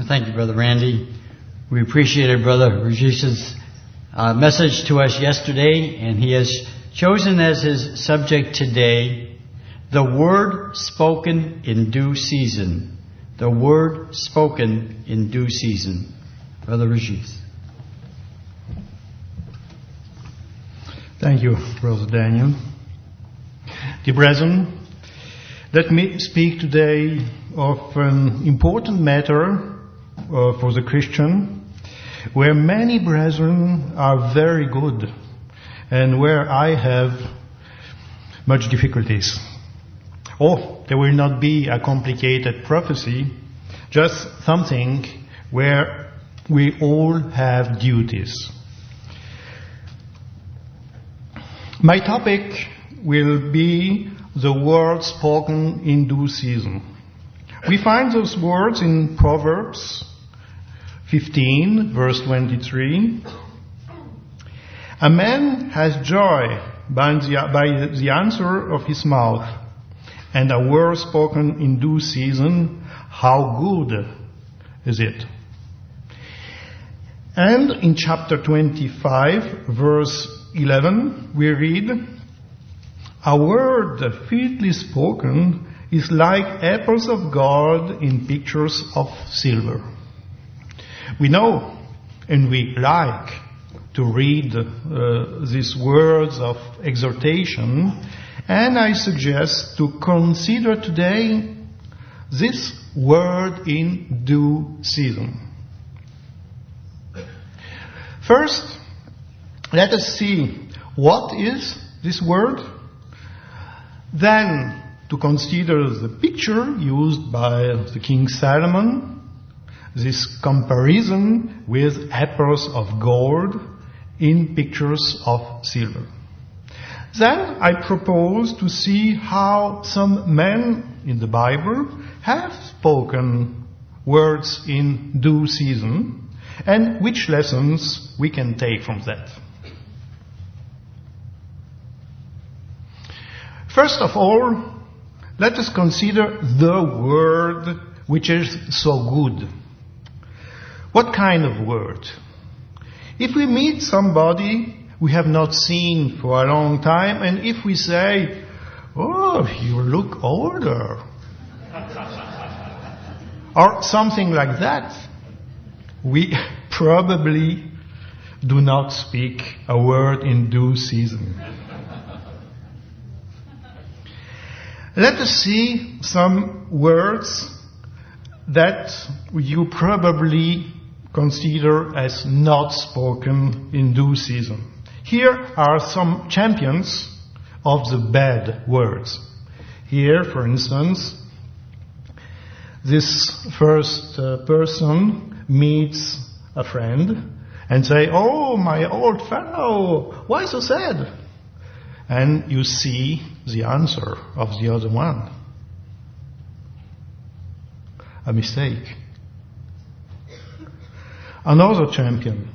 Thank you, Brother Randy. We appreciated Brother Rajesh's message to us yesterday, and he has chosen as his subject today, the word spoken in due season. The word spoken in due season. Brother Rajesh. Thank you, Brother Daniel. Dear brethren, let me speak today of an important matter for the Christian, where many brethren are very good and where I have much difficulties. There will not be a complicated prophecy, just something where we all have duties. My topic will be the words spoken in due season. We find those words in Proverbs 15, verse 23. A man has joy by the answer of his mouth, and a word spoken in due season, how good is it? And in chapter 25, verse 11, we read, a word fitly spoken is like apples of gold in pictures of silver. We know and we like to read these words of exhortation, and I suggest to consider today this word in due season. First, let us see what is this word. Then, to consider the picture used by the King Solomon, this comparison with apples of gold in pictures of silver. Then I propose to see how some men in the Bible have spoken words in due season and which lessons we can take from that. First of all, let us consider the word which is so good. What kind of word? If we meet somebody we have not seen for a long time, and if we say, oh, you look older, or something like that, we probably do not speak a word in due season. Let us see some words that you probably consider as not spoken in due season. Here are some champions of the bad words. Here, for instance, this first person meets a friend and say, oh, my old fellow, why so sad? And you see the answer of the other one. A mistake. Another champion.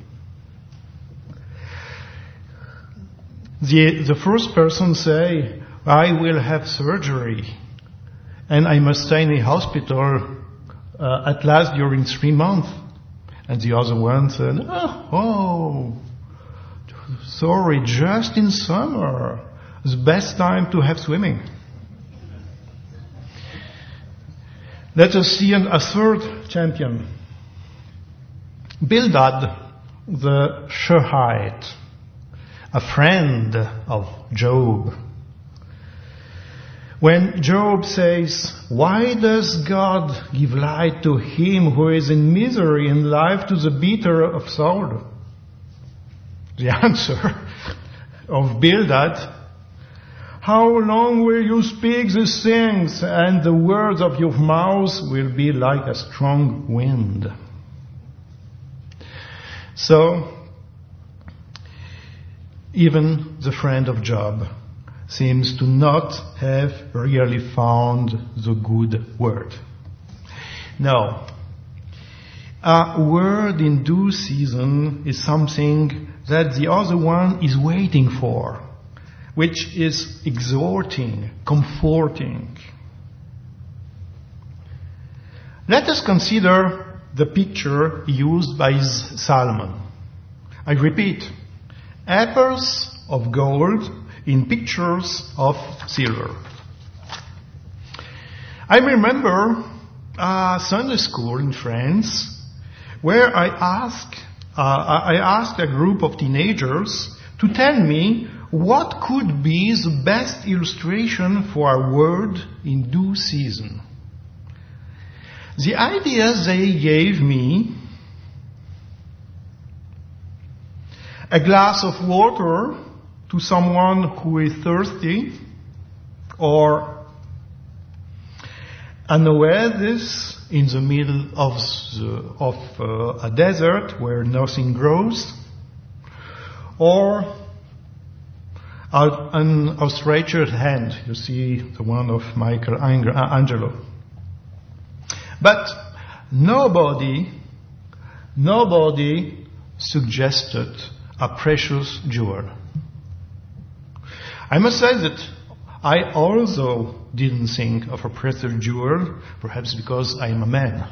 The first person say, I will have surgery and I must stay in the hospital at last during 3 months. And the other one said, oh, sorry, just in summer. It's the best time to have swimming. Let us see a third champion. Bildad the Shuhite, a friend of Job. When Job says, why does God give light to him who is in misery and life to the bitter of soul? The answer of Bildad, how long will you speak these things, and the words of your mouth will be like a strong wind. So, even the friend of Job seems to not have really found the good word. Now, a word in due season is something that the other one is waiting for, which is exhorting, comforting. Let us consider the picture used by Solomon. I repeat, apples of gold in pictures of silver. I remember Sunday school in France where I asked a group of teenagers to tell me what could be the best illustration for a word in due season. The ideas they gave me: a glass of water to someone who is thirsty, or an oasis in the middle of a desert where nothing grows, or an outstretched hand. You see the one of Michelangelo. But nobody suggested a precious jewel. I must say that I also didn't think of a precious jewel, perhaps because I am a man.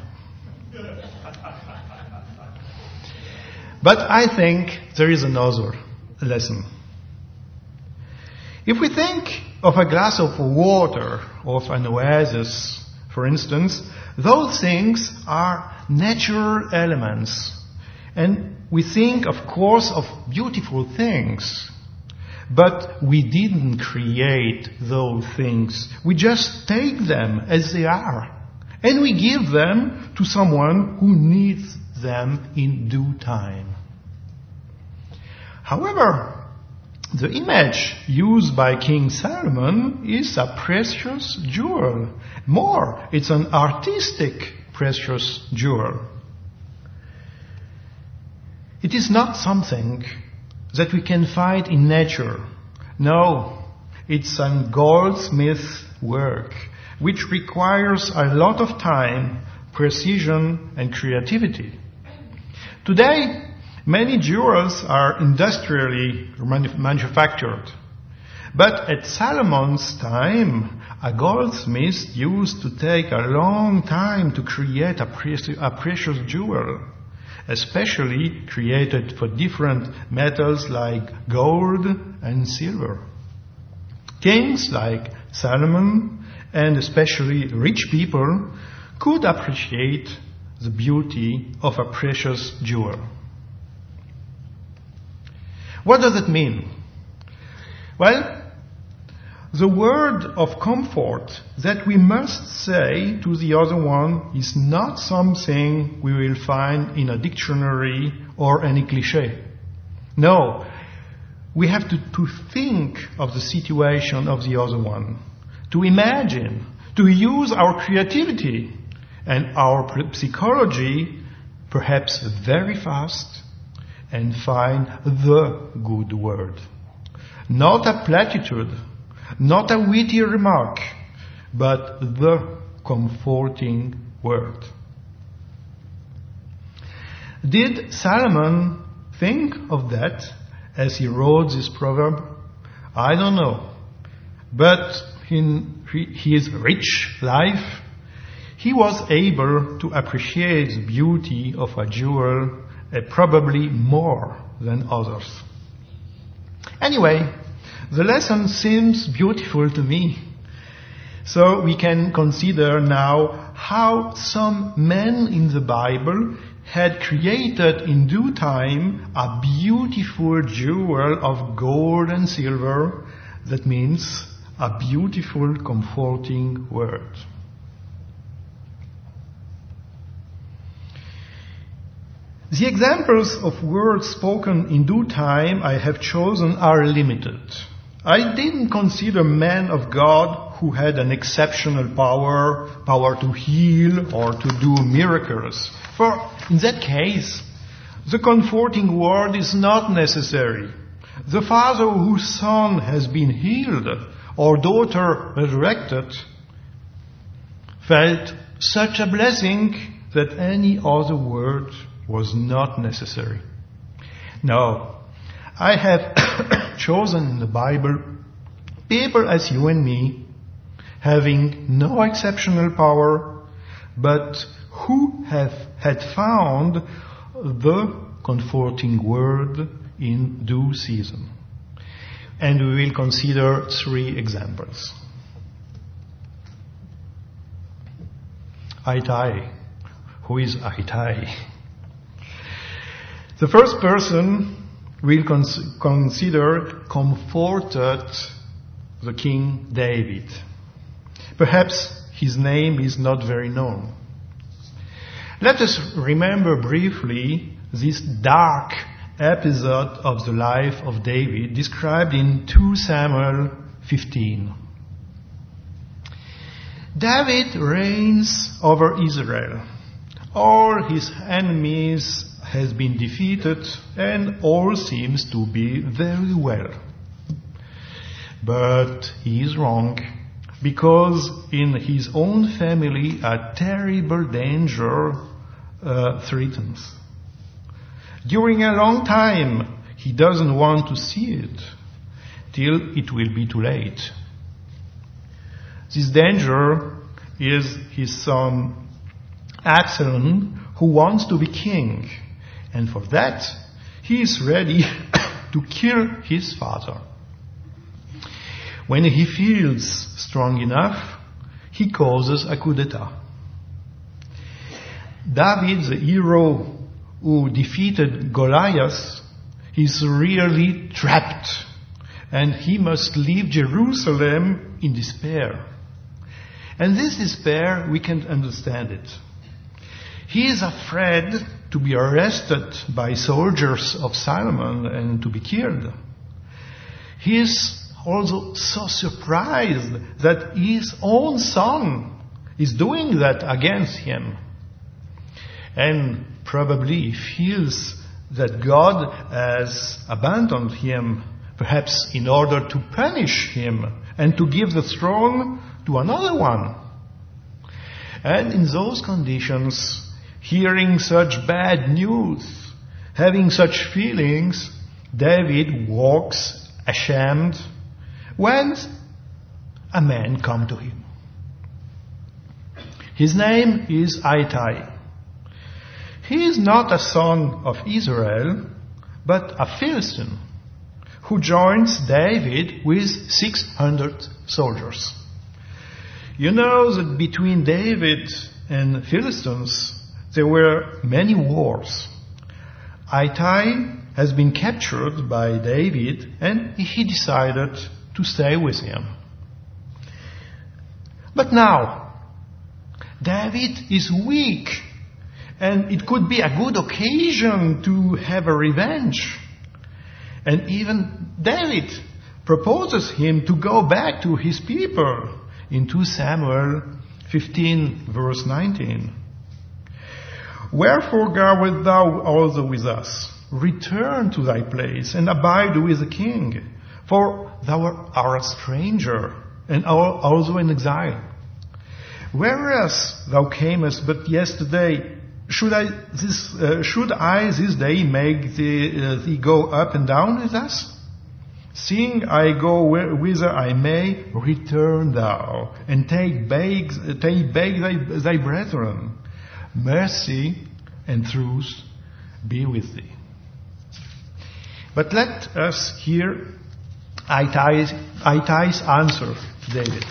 But I think there is another lesson. If we think of a glass of water, of an oasis, for instance, those things are natural elements. And we think, of course, of beautiful things. But we didn't create those things. We just take them as they are. And we give them to someone who needs them in due time. However, the image used by King Solomon is a precious jewel. More, it's an artistic precious jewel. It is not something that we can find in nature. No, it's a goldsmith work, which requires a lot of time, precision, and creativity. Today, many jewels are industrially manufactured. But at Solomon's time, a goldsmith used to take a long time to create a precious jewel, especially created for different metals like gold and silver. Kings like Solomon, and especially rich people, could appreciate the beauty of a precious jewel. What does it mean? Well, the word of comfort that we must say to the other one is not something we will find in a dictionary or any cliché. No, we have to think of the situation of the other one, to imagine, to use our creativity and our psychology, perhaps very fast, and find the good word. Not a platitude, not a witty remark, but the comforting word. Did Solomon think of that as he wrote this proverb? I don't know. But in his rich life, he was able to appreciate the beauty of a jewel probably more than others. Anyway, the lesson seems beautiful to me. So we can consider now how some men in the Bible had created in due time a beautiful jewel of gold and silver. That means a beautiful, comforting word. The examples of words spoken in due time I have chosen are limited. I didn't consider men of God who had an exceptional power to heal or to do miracles. For in that case, the comforting word is not necessary. The father whose son has been healed or daughter resurrected felt such a blessing that any other word was not necessary. No, I have chosen in the Bible people as you and me, having no exceptional power, but who have had found the comforting word in due season. And we will consider 3 examples. Ittai. Who is Ittai? The first person we'll consider comforted the King David. Perhaps his name is not very known. Let us remember briefly this dark episode of the life of David described in 2 Samuel 15. David reigns over Israel. All his enemies has been defeated and all seems to be very well. But he is wrong, because in his own family a terrible danger threatens. During a long time he doesn't want to see it, till it will be too late. This danger is his son Absalom, who wants to be king, and for that he is ready to kill his father. When he feels strong enough, he causes a coup d'etat. David, the hero who defeated Goliath, is really trapped, and he must leave Jerusalem in despair. And this despair, we can understand it. He is afraid to be arrested by soldiers of Solomon and to be killed. He is also so surprised that his own son is doing that against him. And probably feels that God has abandoned him, perhaps in order to punish him and to give the throne to another one. And in those conditions, hearing such bad news, having such feelings, David walks ashamed when a man comes to him. His name is Ittai. He is not a son of Israel, but a Philistine who joins David with 600 soldiers. You know that between David and Philistines there were many wars. Ittai has been captured by David and he decided to stay with him. But now, David is weak and it could be a good occasion to have a revenge. And even David proposes him to go back to his people in 2 Samuel 15 verse 19. Wherefore goest thou also with us? Return to thy place and abide with the king, for thou art a stranger and also in exile. Whereas thou camest but yesterday, should I this day make thee go up and down with us? Seeing I go whither I may, return thou, and take back thy brethren. Mercy and truth be with thee. But let us hear Ittai's answer to David.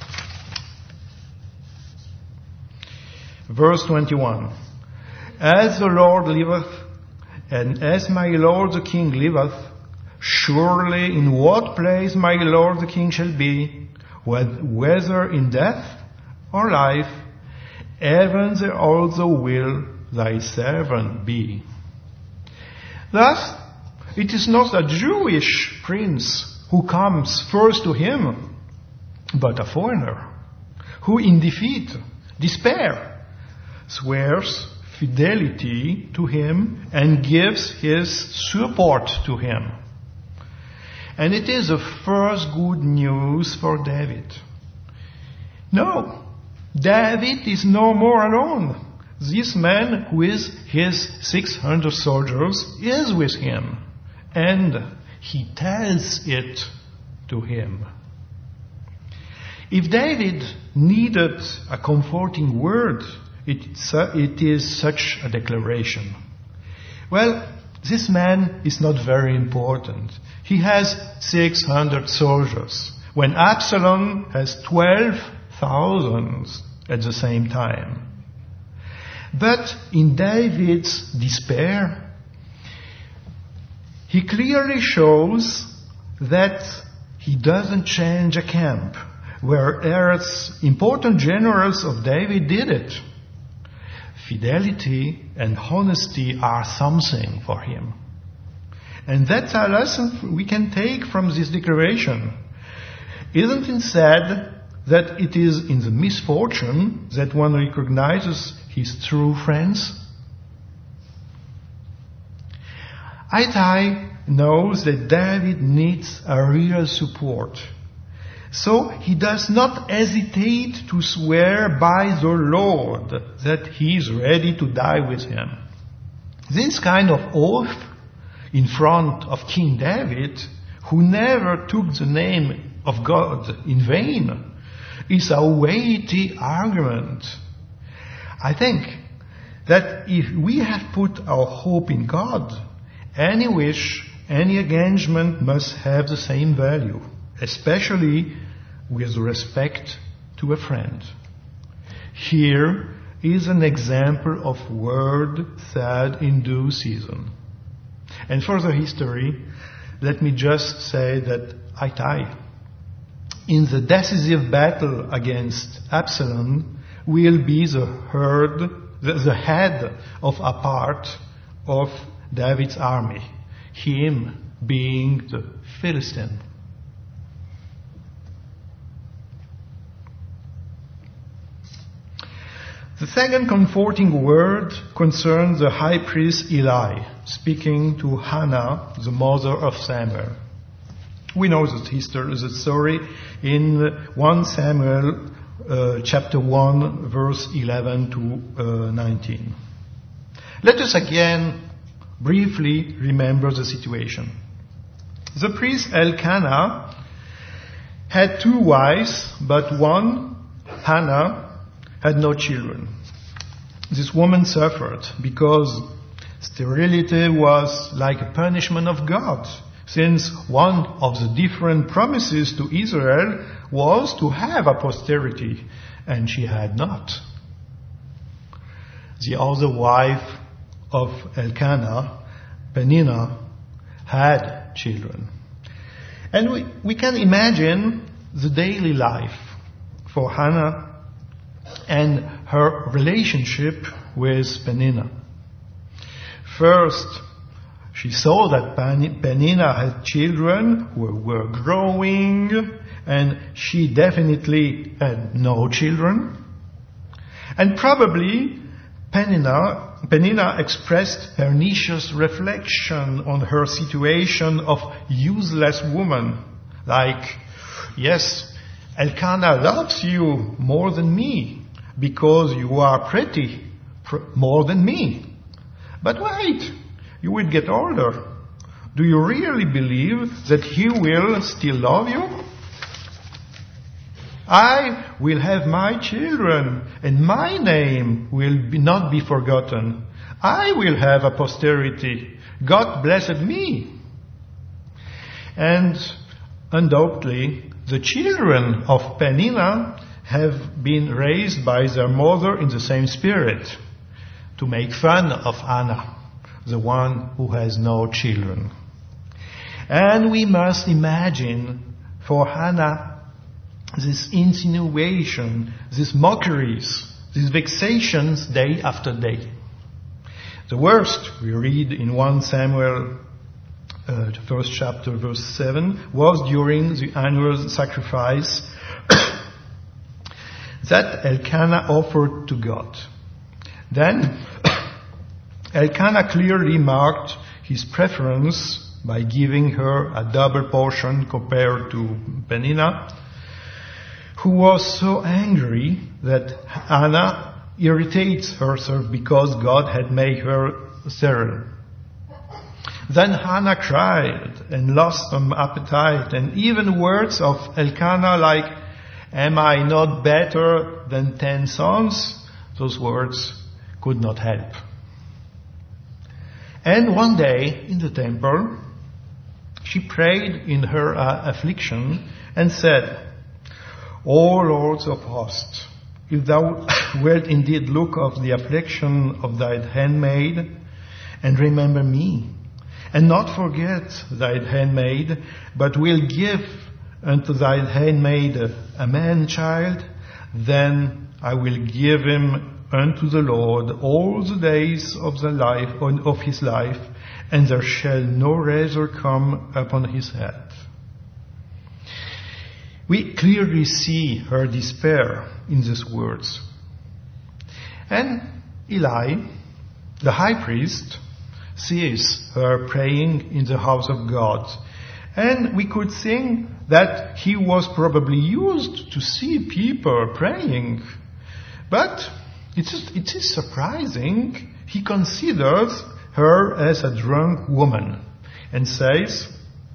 Verse 21. As the Lord liveth, and as my Lord the King liveth, surely in what place my Lord the King shall be, whether in death or life, even there also will thy servant be. Thus, it is not a Jewish prince who comes first to him, but a foreigner, who in defeat, despair, swears fidelity to him and gives his support to him. And it is the first good news for David. No, David is no more alone. This man with his 600 soldiers is with him, and he tells it to him. If David needed a comforting word, it is such a declaration? Well, this man is not very important. He has 600 soldiers, when Absalom has 12,000 at the same time. But in David's despair, he clearly shows that he doesn't change a camp, whereas important generals of David did it. Fidelity and honesty are something for him. And that's a lesson we can take from this declaration. Isn't it said that it is in the misfortune that one recognizes his true friends? Ittai knows that David needs a real support. So he does not hesitate to swear by the Lord that he is ready to die with him. This kind of oath in front of King David, who never took the name of God in vain, is a weighty argument. I think that if we have put our hope in God, any wish, any engagement must have the same value, especially with respect to a friend. Here is an example of word said in due season. And for the history, let me just say that Ittai, in the decisive battle against Absalom, will be the head of a part of David's army, him being the Philistine. The second comforting word concerns the high priest Eli, speaking to Hannah, the mother of Samuel. We know the story in 1 Samuel chapter 1, verse 11 to 19. Let us again briefly remember the situation. The priest Elkanah had 2 wives, but one, Hannah, had no children. This woman suffered because sterility was like a punishment of God, since one of the different promises to Israel was to have a posterity, and she had not. The other wife of Elkanah, Peninnah, had children. And we can imagine the daily life for Hannah and her relationship with Peninnah. First, she saw that Peninnah had children who were growing, and she definitely had no children. And probably Peninnah expressed pernicious reflection on her situation of useless woman, like, yes, Elkanah loves you more than me, because you are pretty more than me. But wait, you will get older. Do you really believe that he will still love you? I will have my children, and my name will not be forgotten. I will have a posterity. God blessed me. And undoubtedly, the children of Peninnah have been raised by their mother in the same spirit, to make fun of Hannah, the one who has no children. And we must imagine for Hannah this insinuation, these mockeries, these vexations day after day. The worst we read in 1 Samuel the first chapter, verse 7, was during the annual sacrifice that Elkanah offered to God. Then, Elkanah clearly marked his preference by giving her a double portion compared to Peninnah, who was so angry that Hannah irritates herself because God had made her sterile. Then Hannah cried and lost some appetite, and even words of Elkanah like, "Am I not better than 10 sons?" those words could not help. And one day in the temple, she prayed in her affliction and said, O Lord of hosts, if thou wilt indeed look of the affliction of thy handmaid, and remember me, and not forget thy handmaid, but will give unto thy handmaid a man-child, then I will give him unto the Lord all the days of his life, and there shall no razor come upon his head. We clearly see her despair in these words. And Eli, the high priest, sees her praying in the house of God. And we could think that he was probably used to see people praying. But it is surprising. He considers her as a drunk woman and says,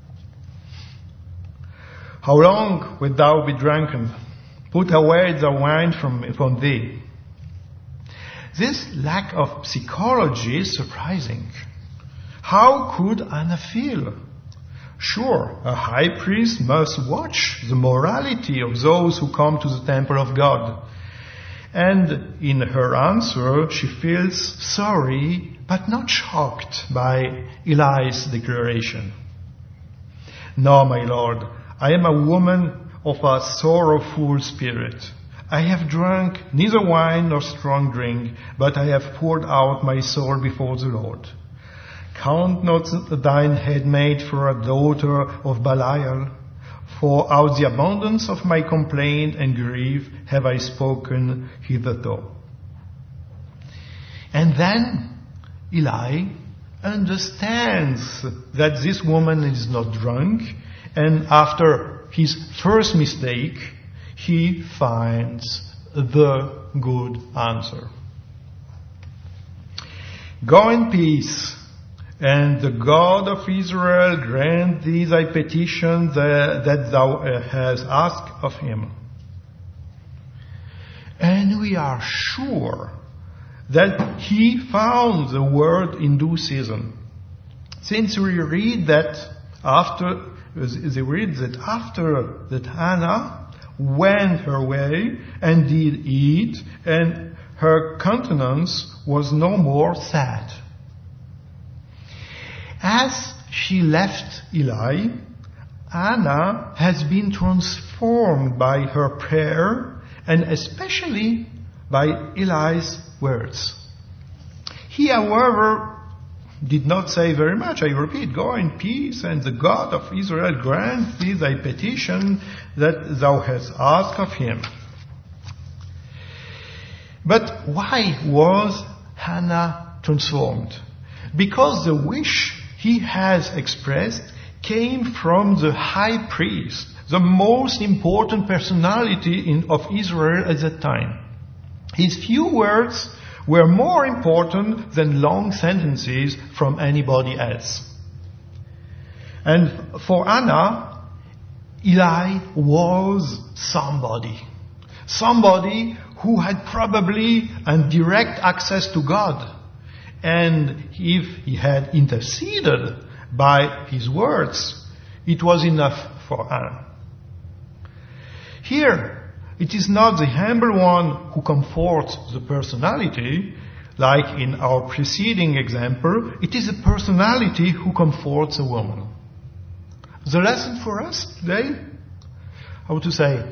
How long wilt thou be drunken? Put away the wine from thee. This lack of psychology is surprising. How could Anna feel? Sure, a high priest must watch the morality of those who come to the temple of God. And in her answer, she feels sorry, but not shocked by Eli's declaration. No, my Lord, I am a woman of a sorrowful spirit. I have drunk neither wine nor strong drink, but I have poured out my soul before the Lord. Count not thine handmaid for a daughter of Belial, for out the abundance of my complaint and grief have I spoken hitherto. And then Eli understands that this woman is not drunk, and after his first mistake, he finds the good answer. Go in peace, and the God of Israel grant thee thy petition that thou hast asked of him. And we are sure that he found the word in due season. Since we read that after that Hannah went her way and did eat, and her countenance was no more sad. As she left Eli, Anna has been transformed by her prayer and especially by Eli's words. He, however, did not say very much. I repeat, go in peace, and the God of Israel grant thee thy petition that thou hast asked of him. But why was Hannah transformed? Because the wish he has expressed came from the high priest, the most important personality of Israel at that time. His few words were more important than long sentences from anybody else. And for Anna, Eli was somebody who had probably a direct access to God. And if he had interceded by his words, it was enough for Anna. Here, it is not the humble one who comforts the personality, like in our preceding example. It is the personality who comforts a woman. The lesson for us today, how to say?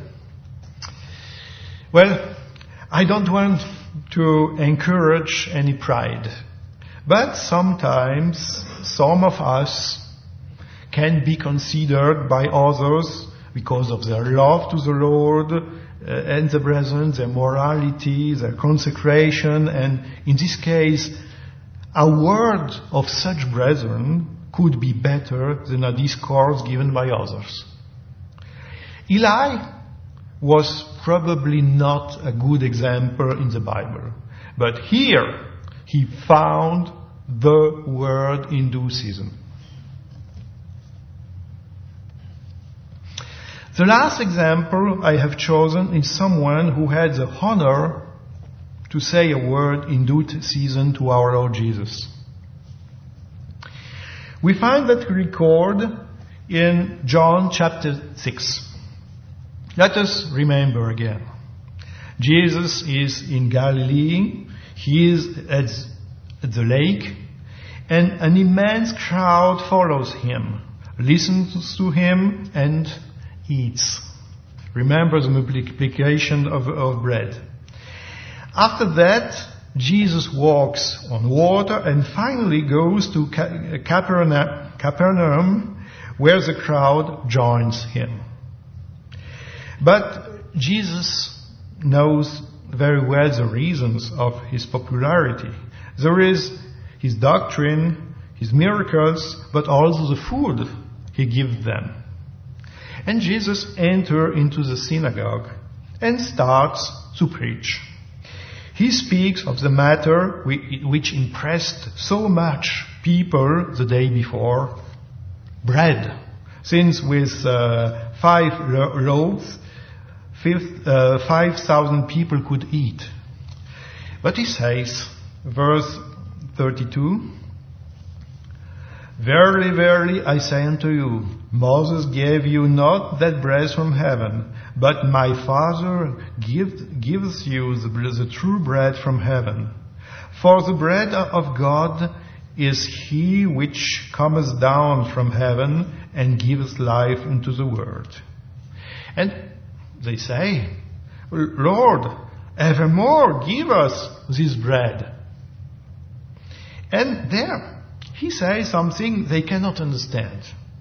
Well, I don't want to encourage any pride. But sometimes some of us can be considered by others because of their love to the Lord and the brethren, their morality, their consecration, and in this case, a word of such brethren could be better than a discourse given by others. Eli was probably not a good example in the Bible, but here he found the word in due season. The last example I have chosen is someone who had the honor to say a word in due season to our Lord Jesus. We find that record in John chapter 6. Let us remember again. Jesus is in Galilee. He is at the lake, and an immense crowd follows him, listens to him, and eats. Remember the multiplication of bread. After that, Jesus walks on water and finally goes to Capernaum, where the crowd joins him. But Jesus knows very well the reasons of his popularity. There is his doctrine, his miracles, but also the food he gives them. And Jesus enters into the synagogue and starts to preach. He speaks of the matter which impressed so much people the day before, bread. Since with 5 loaves, 5,000 people could eat. But he says, verse 32, "Verily, verily, I say unto you, Moses gave you not that bread from heaven, but my Father gives you the true bread from heaven. For the bread of God is he which cometh down from heaven and giveth life unto the world." And they say, "Lord, evermore give us this bread." And there he says something they cannot understand.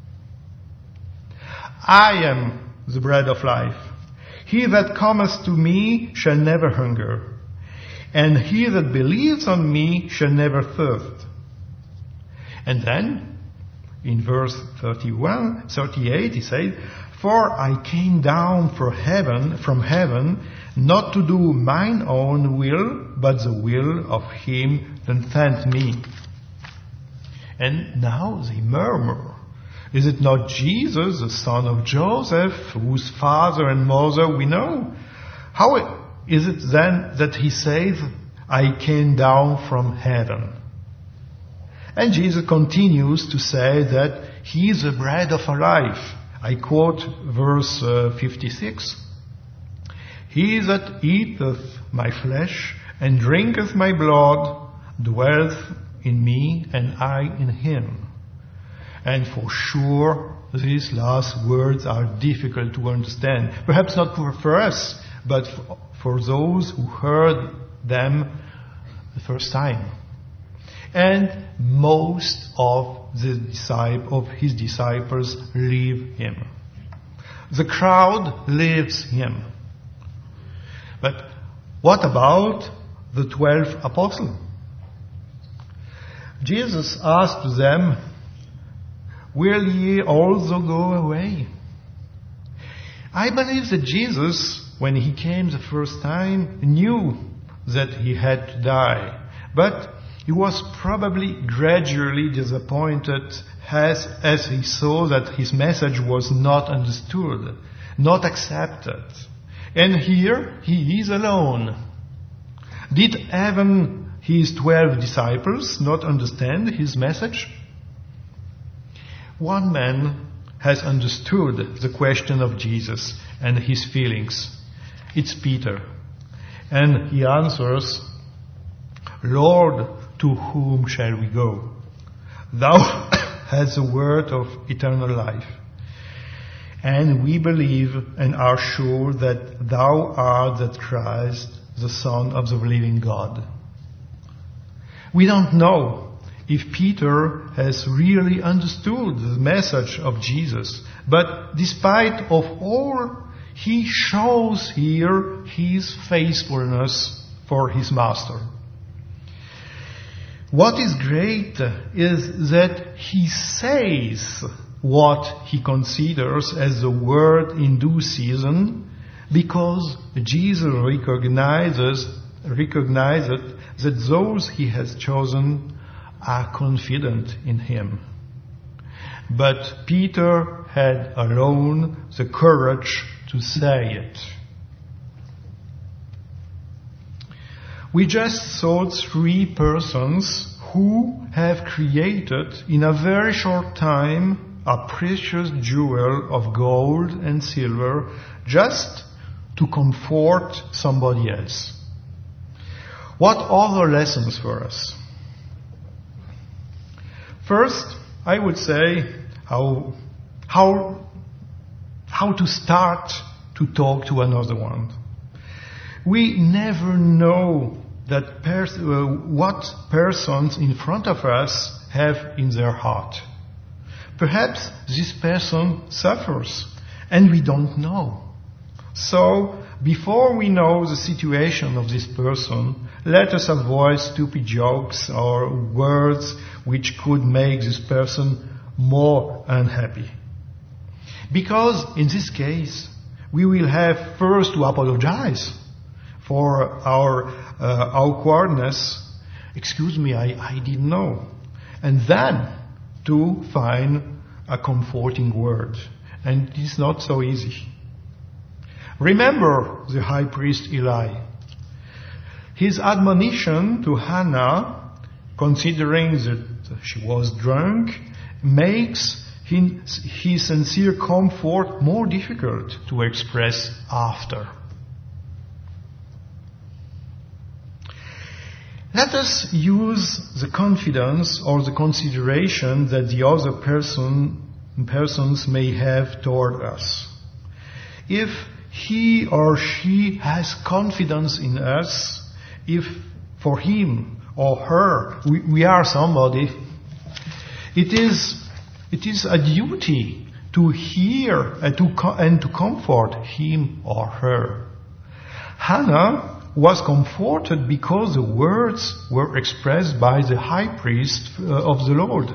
"I am the bread of life. He that cometh to me shall never hunger, and he that believes on me shall never thirst." And then, in verse 38, he says, "For I came down from heaven, not to do mine own will, but the will of him that sent me." And now they murmur. Is it not Jesus, the son of Joseph, whose father and mother we know? How is it then that he says, "I came down from heaven"? And Jesus continues to say that he is the bread of life. I quote verse 56. "He that eateth my flesh and drinketh my blood dwelleth in me, and I in him." And for sure, these last words are difficult to understand. Perhaps not for us, but for those who heard them the first time. And most of his disciples leave him. The crowd leaves him. But what about the 12 apostles? Jesus asked them, "Will ye also go away?" I believe that Jesus, when he came the first time, knew that he had to die. But he was probably gradually disappointed as he saw that his message was not understood, not accepted. And here he is alone. Did even his 12 disciples not understand his message? One man has understood the question of Jesus and his feelings. It's Peter. And he answers, "Lord, to whom shall we go? Thou hast the word of eternal life. And we believe and are sure that thou art that Christ, the Son of the living God." We don't know if Peter has really understood the message of Jesus, but despite of all, he shows here his faithfulness for his master. What is great is that he says what he considers as the word in due season, because Jesus recognizes that those he has chosen are confident in him. But Peter had alone the courage to say it. We just saw 3 persons who have created in a very short time a precious jewel of gold and silver just to comfort somebody else. What other lessons for us? First, I would say how to start to talk to another one. We never know that what persons in front of us have in their heart. Perhaps this person suffers and we don't know. So, before we know the situation of this person, let us avoid stupid jokes or words which could make this person more unhappy. Because in this case, we will have first to apologize for our awkwardness. Excuse me, I didn't know. And then to find a comforting word. And it is not so easy. Remember the high priest Eli. His admonition to Hannah, considering that she was drunk, makes his sincere comfort more difficult to express after. Let us use the confidence or the consideration that the other persons may have toward us. If he or she has confidence in us, if for him or her we are somebody, it is a duty to hear and to comfort him or her. Hannah was comforted because the words were expressed by the high priest of the Lord,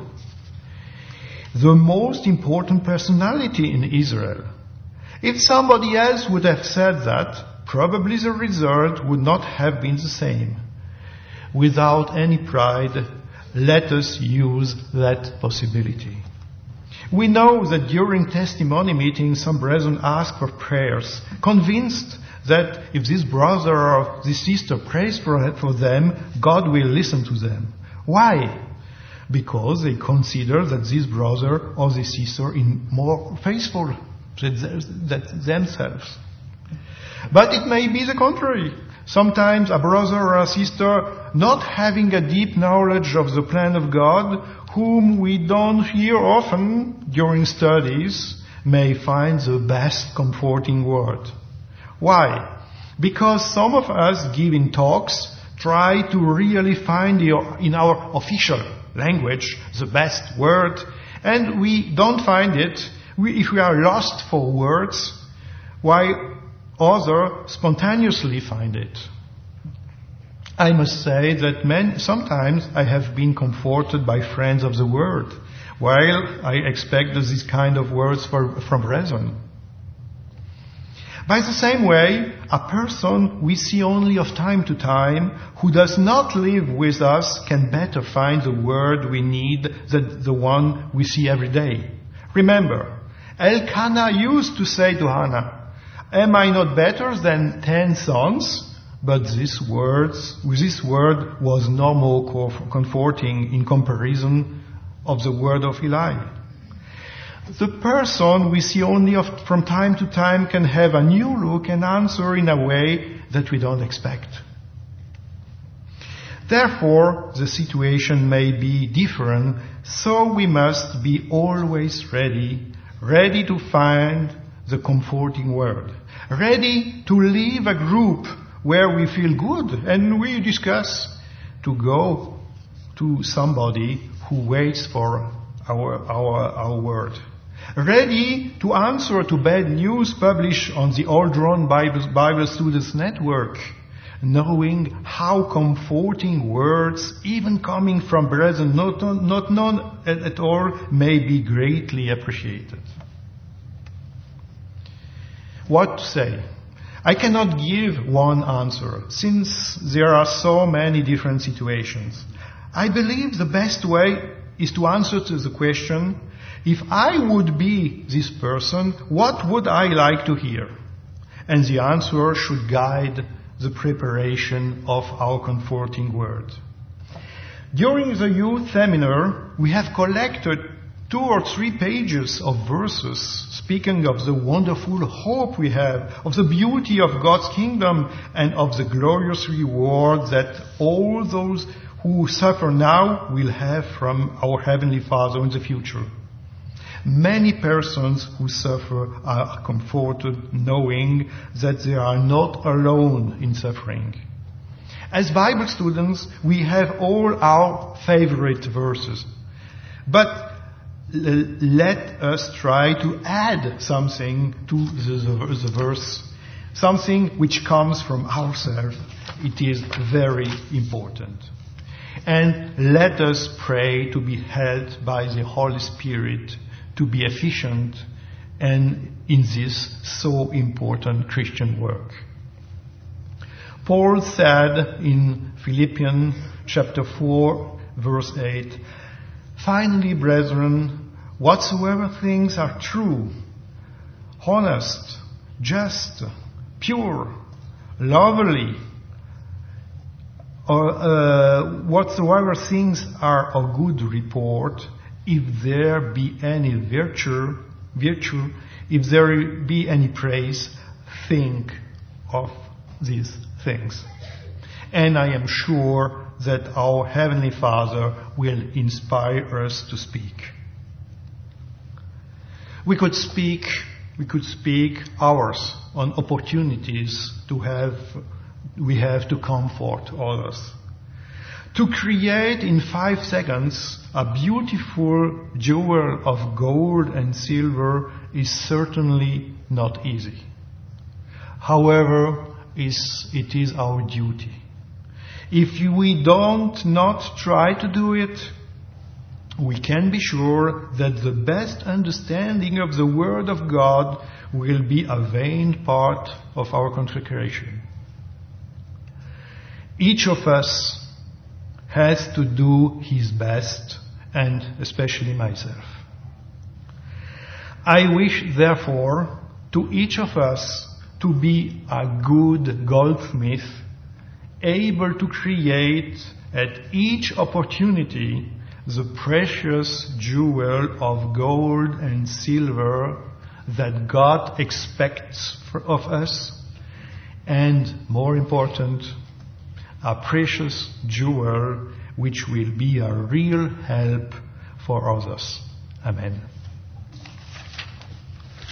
the most important personality in Israel. If somebody else would have said that, probably the result would not have been the same. Without any pride, let us use that possibility. We know that during testimony meetings, some brethren ask for prayers, convinced that if this brother or this sister prays for them, God will listen to them. Why? Because they consider that this brother or this sister is more faithful than themselves. But it may be the contrary. Sometimes a brother or a sister, not having a deep knowledge of the plan of God, whom we don't hear often during studies, may find the best comforting word. Why? Because some of us giving talks try to really find in our official language the best word, and we don't find it. If we are lost for words, while others spontaneously find it. I must say that sometimes I have been comforted by friends of the word, while I expect these kind of words from brethren. By the same way, a person we see only of time to time, who does not live with us, can better find the word we need than the one we see every day. Remember, Elkanah used to say to Hannah, "Am I not better than 10 sons?" But this word was no more comforting in comparison of the word of Eli. The person we see only from time to time can have a new look and answer in a way that we don't expect. Therefore, the situation may be different, so we must be always ready to find the comforting word, ready to leave a group where we feel good and we discuss, to go to somebody who waits for our word. Ready to answer to bad news published on the Aldron Bible Students Network, knowing how comforting words, even coming from brethren not known at all, may be greatly appreciated. What to say? I cannot give one answer, since there are so many different situations. I believe the best way is to answer to the question, if I would be this person, what would I like to hear? And the answer should guide the preparation of our comforting word. During the youth seminar, we have collected 2 or 3 pages of verses speaking of the wonderful hope we have, of the beauty of God's kingdom, and of the glorious reward that all those who suffer now will have from our Heavenly Father in the future. Many persons who suffer are comforted knowing that they are not alone in suffering. As Bible students, we have all our favorite verses. But let us try to add something to the verse, something which comes from ourselves. It is very important. And let us pray to be helped by the Holy Spirit to be efficient and in this so important Christian work. Paul said in Philippians chapter 4, verse 8, "Finally, brethren, whatsoever things are true, honest, just, pure, lovely, whatsoever things are of good report, if there be any virtue, if there be any praise, think of these things." And I am sure that our Heavenly Father will inspire us to speak. We could speak hours on opportunities we have to comfort others. To create in 5 seconds a beautiful jewel of gold and silver is certainly not easy. However, it is our duty. If we don't not try to do it, we can be sure that the best understanding of the Word of God will be a vain part of our consecration. Each of us has to do his best, and especially myself. I wish, therefore, to each of us to be a good goldsmith, able to create at each opportunity the precious jewel of gold and silver that God expects of us, and more important, a precious jewel which will be a real help for others. Amen.